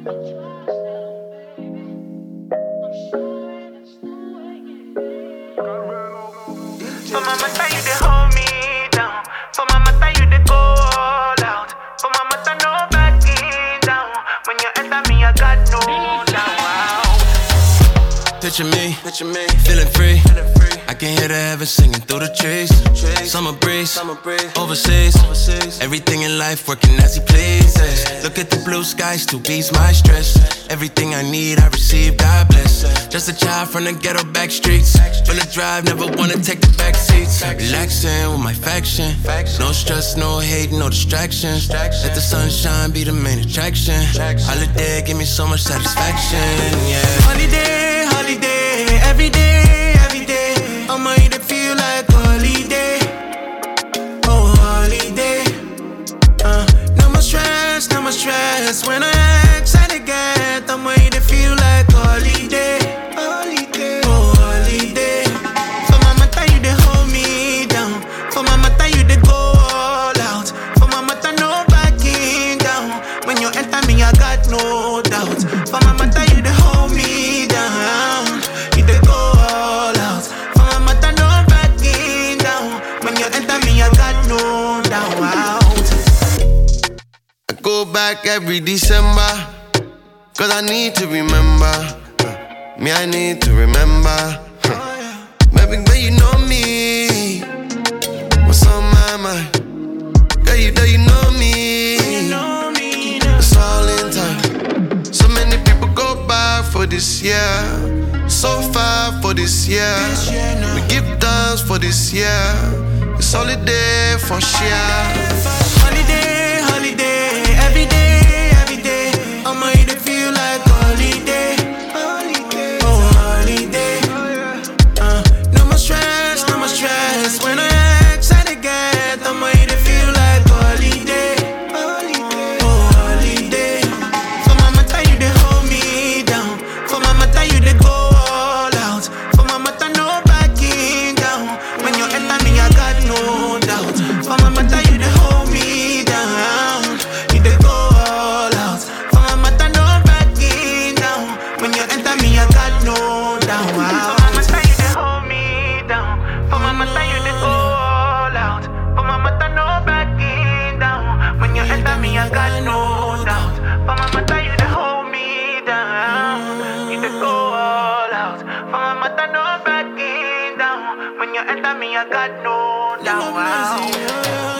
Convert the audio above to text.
For my mother, you dey hold me down. For my mother, you dey go all out. For my mother, no backing down. When you enter me, I got no doubt. Wow. Picture me, feeling free. I can hear the heavens singing through the trees. Summer breeze, overseas. Everything in life working as he pleases. Look at the blue skies to ease my stress. Everything I need, I receive, God bless. Just a child from the ghetto back streets. Full of drive, never wanna take the back seats. Relaxing with my faction. No stress, no hate, no distractions. Let the sunshine be the main attraction. Holiday, give me so much satisfaction, yeah. Holiday, every day, every day. I'ma eat it feel like holiday. Oh, holiday. No more stress. When I excited get, I'ma eat it feel like holiday. Oh, holiday. For my mother, you dey hold me down. For my mother, you dey go all out. For my mother, no backing down. When you enter me, I got no doubt. For my mother, you dey hold me down. You dey go all out. For my mother, no backing down. When you enter me, I got no doubt. I go back every December, 'cause I need to remember. Me, I need to remember. Baby, girl, you know me. What's on my mind? Girl, you know me. It's all in time. So many people go by for this year. So far for this year. We give thanks for this year. It's holiday for sure. Holiday, every day, every day. I'ma eat it feel like holiday. Oh, holiday. No more stress. When I excited get, I'ma eat it feel like holiday. Oh, holiday. For my mother, you dey hold me down. For my mother, you dey go all out. For my mother, no backing down. When you enter me, I got no doubt. For my mother, you dey hold me down. You dey go all out. For my mother, no backing down. When you enter me, I got no doubt. Wow. For my mother, you dey hold me down. For my mother, you dey go all out. For my mother, no backing down. When you enter me, I got no doubt. For my mother, you dey hold me down. You dey go all out. For my mother, no backing down. When you enter me, I got no doubt. Wow.